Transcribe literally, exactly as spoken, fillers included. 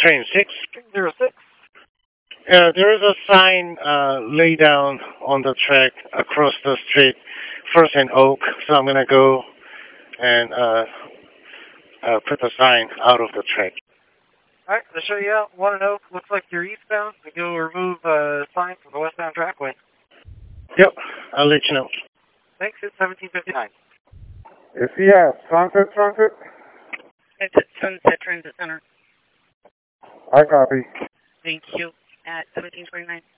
Train six. Zero six. Uh, there is a sign uh, laid down on the track across the street, First and Oak. So I'm gonna go and uh, uh, put the sign out of the track. All right, to show you out, one and Oak. Looks like you're eastbound. We go remove uh, sign from the westbound trackway. Yep, I'll let you know. Thanks. It's seventeen fifty-nine. Is he at Sunset Transit? It's at Sunset Transit Center. I copy. Thank you. At seventeen twenty-nine.